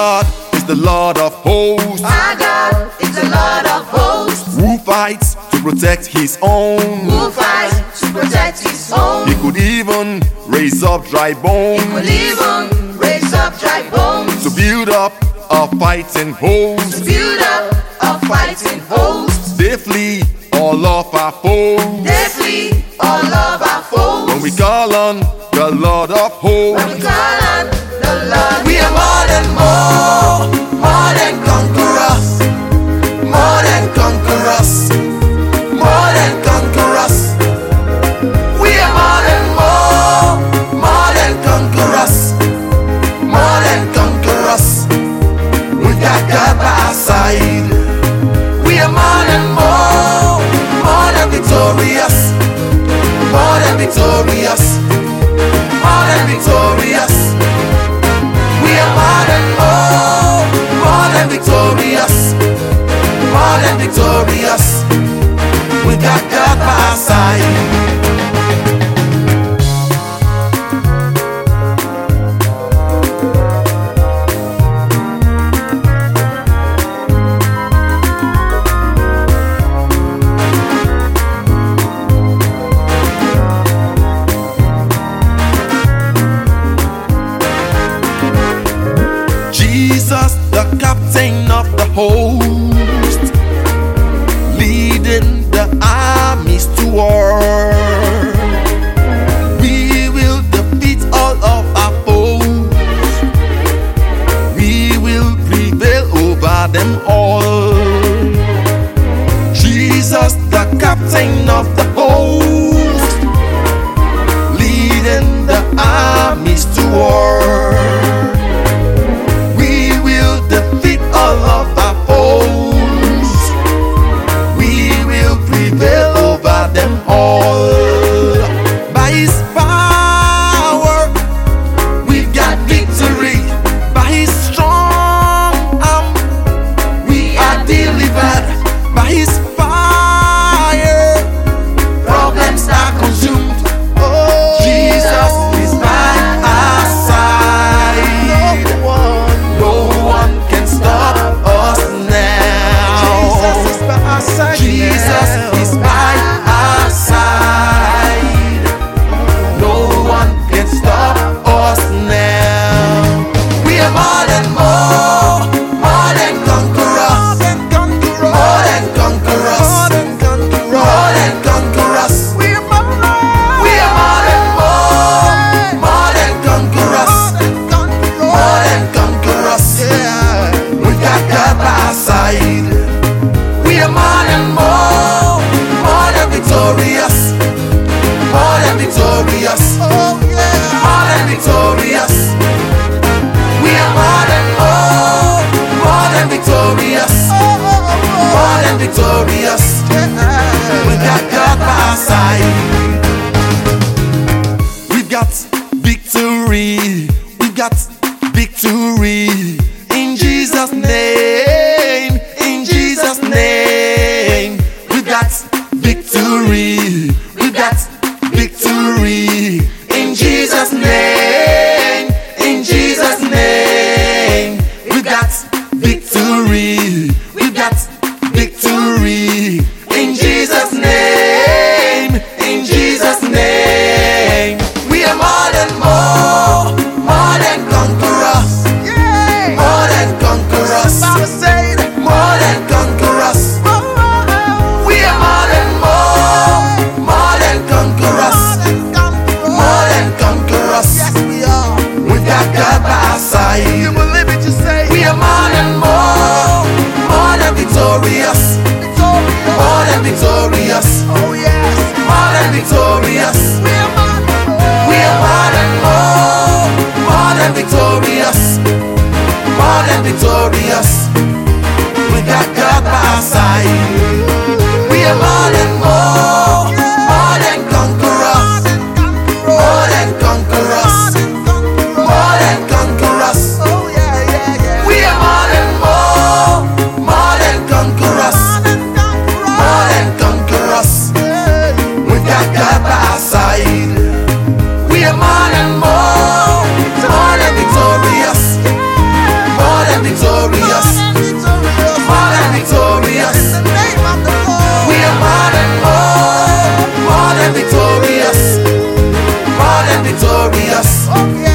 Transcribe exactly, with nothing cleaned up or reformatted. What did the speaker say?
God is the Lord of hosts. Our God is the Lord of hosts. Who fights to protect his own. Who fights to protect his own. He could even raise up dry bones. He could even raise up dry bones. To build up a fighting host. To build up a fighting host. They flee all of our foes. They flee all of our foes. When we call on the Lord of hosts. When we call on the Lord, we are more than more, more than conquerors, more than conquerors, more than conquerors. We are more than more, more than conquerors, more than conquerors. We got God by our side. We are more than more, more than victorious, more than victorious, more than victorious. We are more than more, more than victorious, more than victorious. We got God by our side. Jesus, the captain of the host, leading the armies to war. We will defeat all of our foes. We will prevail over them all. Jesus, the captain of the host, leading the armies to war. All of our foes, we will prevail over them all. By his power, we've got victory. By his strong arm, we are delivered. By his fire, problems are consumed. Oh, Jesus is by our side. No one can stop us now. Jesus is by our side. Jesus is by our side. No one can stop us now. We are more than more, more than conquerors, more than conquerors, more than conquerors. We are more than more, more than conquerors, more than conquerors. We got God by our side. We are more than more, more than victorious, more than victorious, more than victorious. We are more than more, more than victorious, more than victorious. We got God by our side. We've got victory. We've got victory. In Jesus' name. In Jesus' name. We've got victory. We've got victory. In Jesus' name. In Jesus' name. We've got victory. We've got victory. In Jesus' name. In Jesus' name. We are more than more, more than conquerors, more than conquerors, more than conquerors. We are more than more, more than conquerors, more than conquerors. We got God by our side. We are more than more, more than victorious, more than victorious, more than victorious. We are more than more, more than victorious, more than victorious. We got God by our side. We are more than more, more than conquerors, more than conquerors, more than conquerors. We are more than more, more than conquerors, more than conquerors. We got God by our side. We are more than more, more than victorious, more than glorious.